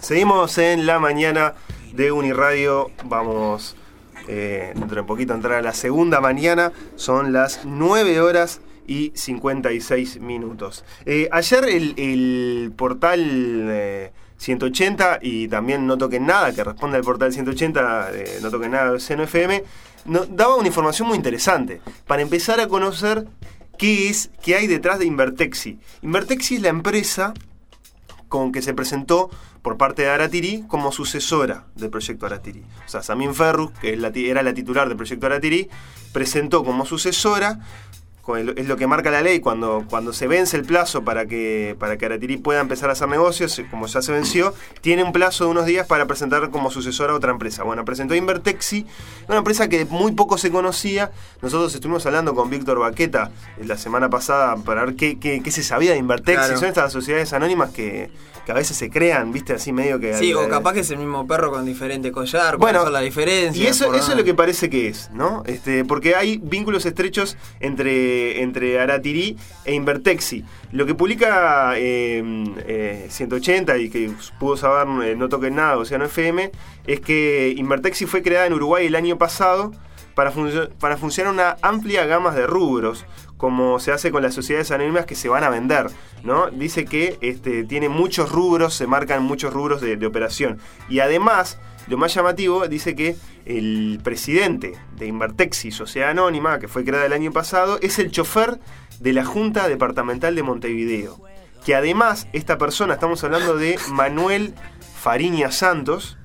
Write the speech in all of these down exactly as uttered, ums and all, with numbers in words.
Seguimos en la mañana de Uniradio. Vamos eh, dentro de poquito a entrar a la segunda mañana. Son las nueve horas y cincuenta y seis minutos. Eh, ayer el, el portal eh, ciento ochenta y también No Toquen Nada, que responde al portal ciento ochenta, eh, No Toquen Nada de Seno F M, no, daba una información muy interesante para empezar a conocer qué es, qué hay detrás de Invertexi. Invertexi es la empresa con que se presentó por parte de Aratiri como sucesora del proyecto Aratiri. O sea, Samin Ferrus, que es la, era la titular del proyecto Aratiri, presentó como sucesora. Es lo que marca la ley cuando, cuando se vence el plazo para que, para que Aratiri pueda empezar a hacer negocios, como ya se venció, tiene un plazo de unos días para presentar como sucesora a otra empresa. Bueno, presentó Invertexi, una empresa que muy poco se conocía. Nosotros estuvimos hablando con Víctor Baqueta la semana pasada para ver qué, qué, qué se sabía de Invertexi. Claro. Son estas sociedades anónimas que, que a veces se crean, viste, así medio que... Sí, al, o capaz que es el mismo perro con diferente collar, bueno, son las diferencias. Y eso, eso es lo que parece que es, ¿no? Este, porque hay vínculos estrechos entre entre Aratiri e Invertexi. Lo que publica eh, eh, ciento ochenta y que pudo saber eh, No Toquen Nada, Océano F M, es que Invertexi fue creada en Uruguay el año pasado para, func- para funcionar una amplia gama de rubros, como se hace con las sociedades anónimas que se van a vender, ¿no? Dice que este, tiene muchos rubros, se marcan muchos rubros de, de operación. Y además, lo más llamativo, dice que el presidente de Invertexi, Sociedad Anónima, que fue creada el año pasado, es el chofer de la Junta Departamental de Montevideo. Que además, esta persona, estamos hablando de Manuel Fariña Santos,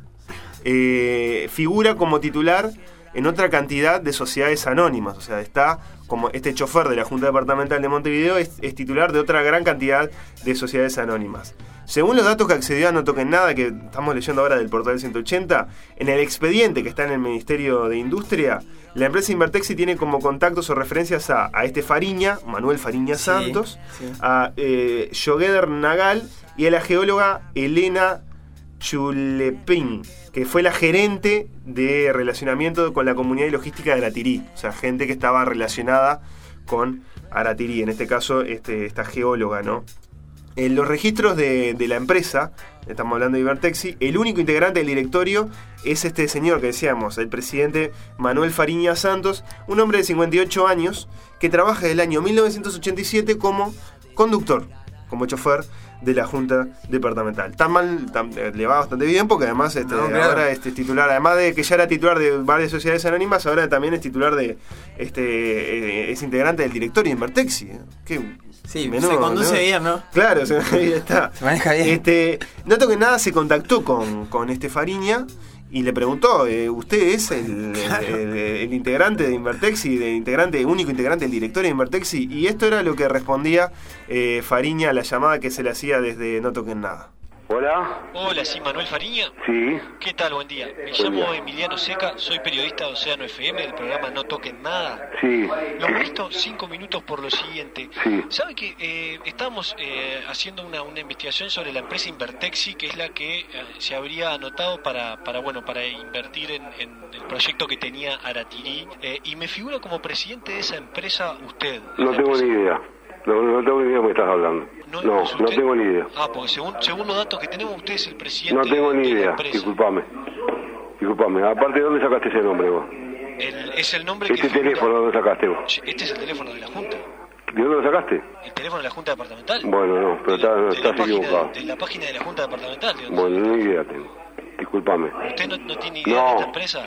eh, figura como titular en otra cantidad de sociedades anónimas. O sea, está como este chofer de la Junta Departamental de Montevideo es, es titular de otra gran cantidad de sociedades anónimas. Según los datos que accedió a No Toquen Nada, que estamos leyendo ahora del portal ciento ochenta, en el expediente que está en el Ministerio de Industria, la empresa Invertexi tiene como contactos o referencias a, a este Fariña, Manuel Fariña Santos, sí, sí. a eh, Jogueder Nagal y a la geóloga Elena Chulepin, que fue la gerente de relacionamiento con la comunidad y logística de Aratiri. O sea, gente que estaba relacionada con Aratiri, en este caso este, esta geóloga, ¿no? En los registros de, de la empresa, estamos hablando de Invertexi, el único integrante del directorio es este señor que decíamos, el presidente Manuel Fariña Santos, un hombre de cincuenta y ocho años que trabaja desde el año mil novecientos ochenta y siete como conductor, como chofer de la Junta Departamental. Tan mal, tan, eh, le va bastante bien porque además este, no, claro. ahora este, es titular, además de que ya era titular de varias sociedades anónimas, ahora también es titular de, este, eh, es integrante del directorio de Invertexi. ¿eh? Qué Sí, menudo, se conduce ¿no? bien, ¿no? Claro, se, ahí está. Se maneja bien. Este, No Toquen Nada se contactó con, con este Fariña y le preguntó, eh, ¿usted es el, claro. el, el, el integrante de Invertexi, de integrante, único integrante del directorio de Invertexi? Y esto era lo que respondía eh, Fariña a la llamada que se le hacía desde No Toquen Nada. Hola. Hola, ¿sí, Manuel Fariña? Sí. ¿Qué tal? Buen día. Me Buen llamo día. Emiliano Seca, soy periodista de Océano F M, del programa No Toquen Nada. Sí. Lo molesto cinco minutos por lo siguiente. Sí. ¿Sabe que eh, estábamos eh, haciendo una, una investigación sobre la empresa Invertexi, que es la que eh, se habría anotado para, para, bueno, para invertir en, en el proyecto que tenía Aratiri? Eh, y me figura como presidente de esa empresa usted. No tengo empresa. ni idea. No, no tengo ni idea de qué estás hablando. No, No, ¿es no usted? tengo ni idea. Ah, porque según, según los datos que tenemos, usted es el presidente No tengo ni de la idea. empresa. Disculpame. Disculpame. Aparte, ¿de dónde sacaste ese nombre vos? El, es el nombre Este que figura- teléfono, ¿dónde sacaste vos? Este es el teléfono de la Junta. ¿De dónde lo sacaste? ¿El teléfono de la Junta Departamental? Bueno, no, pero de la, estás, de la estás página, equivocado. de la página de la Junta Departamental. ¿De dónde? Bueno, ni idea tengo. Disculpame. ¿Usted no, no tiene idea No. de esta empresa?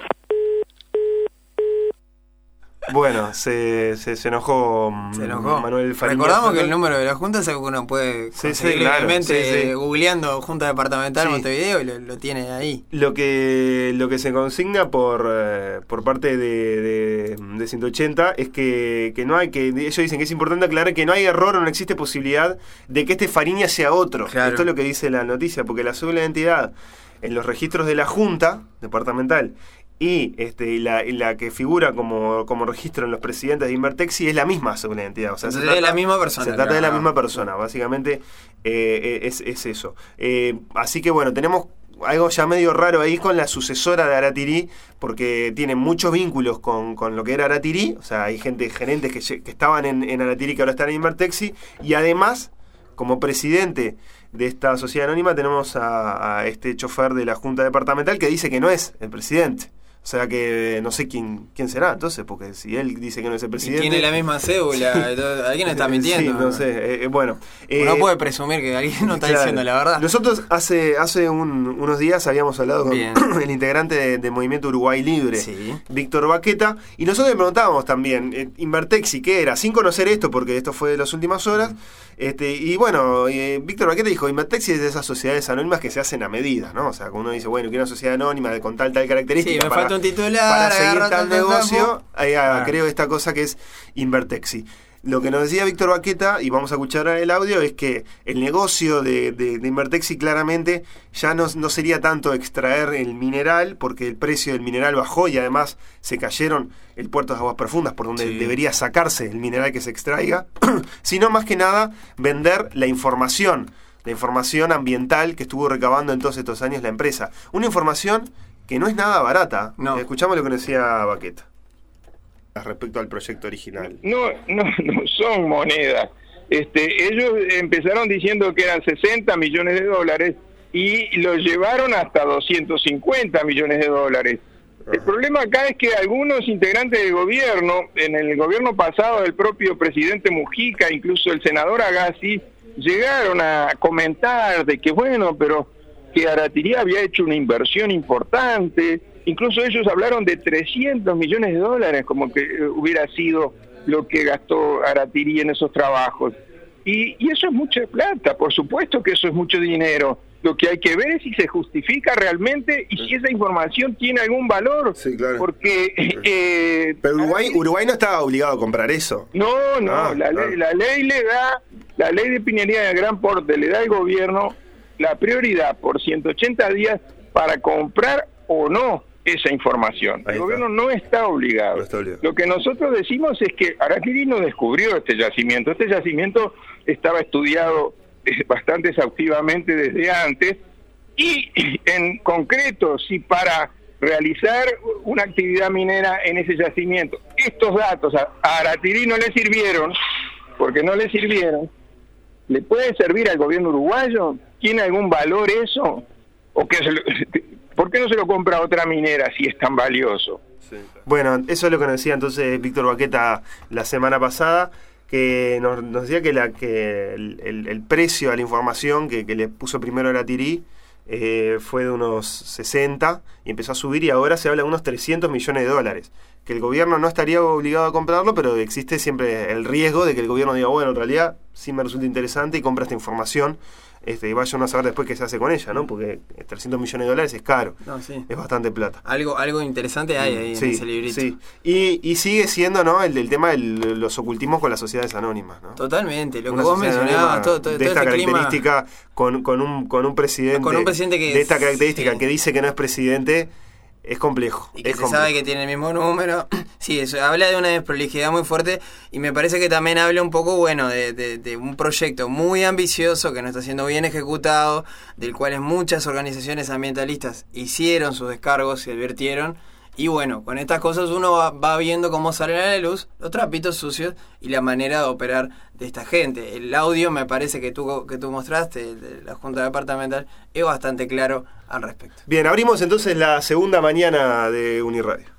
Bueno, se, se, se enojó Se enojó. Manuel Fariña. Recordamos Santos. que el número de la Junta es algo que uno puede Sí, conseguir sí, claro, libremente sí, sí. googleando Junta Departamental Sí. Montevideo y lo, lo tiene ahí. Lo que lo que se consigna por eh, por parte de, de, de ciento ochenta es que, que no hay que ellos dicen que es importante aclarar que no hay error o no existe posibilidad de que este Fariña sea otro. Claro. Esto es lo que dice la noticia, porque la cédula de identidad en los registros de la Junta Departamental y este y la, y la que figura como, como registro en los presidentes de Invertexi es la misma cédula de identidad. O sea, se Entonces, trata, de la misma persona, Se trata de la claro. misma persona, básicamente eh, es, es eso. Eh, así que bueno, tenemos algo ya medio raro ahí con la sucesora de Aratiri, porque tiene muchos vínculos con, con lo que era Aratiri. O sea, hay gente, gerentes que, que estaban en, en Aratiri que ahora están en Invertexi, y además como presidente de esta sociedad anónima tenemos a, a este chofer de la Junta Departamental que dice que no es el presidente. O sea que no sé quién quién será entonces, porque si él dice que no es el presidente... Y tiene la misma cédula, alguien está mintiendo. Sí, no sé, eh, bueno. Uno eh, puede presumir que alguien no está claro. diciendo la verdad. Nosotros hace hace un, unos días habíamos hablado Bien. con el integrante de, de Movimiento Uruguay Libre, Sí. Víctor Baqueta, y nosotros le preguntábamos también, eh, Invertexi, ¿qué era? Sin conocer esto, porque esto fue de las últimas horas, este y bueno, eh, Víctor Baqueta dijo, Invertexi es de esas sociedades anónimas que se hacen a medida, ¿no? O sea, cuando uno dice, bueno, quiero una sociedad anónima de, con tal, tal característica. Sí, me para, falta un titular, para seguir agarro tal tal negocio, campo. ahí, ah, Ah. creo esta cosa que es Invertexi. Lo que nos decía Víctor Baqueta, y vamos a escuchar el audio, es que el negocio de, de, de Invertexi claramente ya no, no sería tanto extraer el mineral, porque el precio del mineral bajó y además se cayeron el puerto de aguas profundas, por donde Sí. debería sacarse el mineral que se extraiga, sino más que nada vender la información, la información ambiental que estuvo recabando en todos estos años la empresa. Una información que no es nada barata. No. Escuchamos lo que nos decía Baqueta respecto al proyecto original. No, no, no son monedas. Este, ellos empezaron diciendo que eran sesenta millones de dólares y lo llevaron hasta doscientos cincuenta millones de dólares. El problema acá es que algunos integrantes del gobierno, en el gobierno pasado el propio presidente Mujica, incluso el senador Agassi, llegaron a comentar de que bueno, pero que Aratirí había hecho una inversión importante. Incluso ellos hablaron de trescientos millones de dólares, como que eh, hubiera sido lo que gastó Aratirí en esos trabajos. Y, y eso es mucha plata, por supuesto que eso es mucho dinero. Lo que hay que ver es si se justifica realmente y si esa información tiene algún valor. Sí, claro. Porque... Eh, Pero Uruguay, Uruguay no estaba obligado a comprar eso. No, no, Ah, la, ah. ley, la ley le da, la ley de pinería de gran porte le da al gobierno la prioridad por ciento ochenta días para comprar o no esa información. Ahí El está. gobierno no está obligado. No está obligado. Lo que nosotros decimos es que Aratirí no descubrió este yacimiento. Este yacimiento estaba estudiado eh, bastante exhaustivamente desde antes y en concreto, si para realizar una actividad minera en ese yacimiento, estos datos a, a Aratirí no le sirvieron, porque no le sirvieron, ¿le puede servir al gobierno uruguayo? ¿Tiene algún valor eso? ¿O que se lo, ¿Por qué no se lo compra otra minera si es tan valioso? Bueno, eso es lo que nos decía entonces Víctor Baqueta la semana pasada, que nos, nos decía que, la, que el, el, el precio a la información que, que le puso primero Aratirí eh, fue de unos sesenta y empezó a subir y ahora se habla de unos trescientos millones de dólares. Que el gobierno no estaría obligado a comprarlo, pero existe siempre el riesgo de que el gobierno diga, bueno, en realidad sí me resulta interesante y compra esta información. Este, y vayan a saber después qué se hace con ella, ¿no? Porque trescientos millones de dólares es caro, No, sí. es bastante plata. Algo, algo interesante hay ahí Sí, en ese librito. sí. Y, y sigue siendo, ¿no? El del tema de los ocultismos con las sociedades anónimas, ¿no? Totalmente, lo que Una vos sociedad mencionabas, anónima todo, todo, de todo esta este clima. característica con, con un con un presidente, Con un presidente que de esta es- característica sí. que dice que no es presidente, es complejo. Y que es se complejo. sabe que tiene el mismo número. Sí, eso habla de una desprolijidad muy fuerte y me parece que también habla un poco, bueno, de, de, de un proyecto muy ambicioso que no está siendo bien ejecutado, del cual muchas organizaciones ambientalistas hicieron sus descargos, se advirtieron. Y bueno, con estas cosas uno va, va viendo cómo salen a la luz los trapitos sucios y la manera de operar de esta gente. El audio me parece que tú, que tú mostraste de la Junta Departamental es bastante claro al respecto. Bien, abrimos entonces la segunda mañana de Uniradio.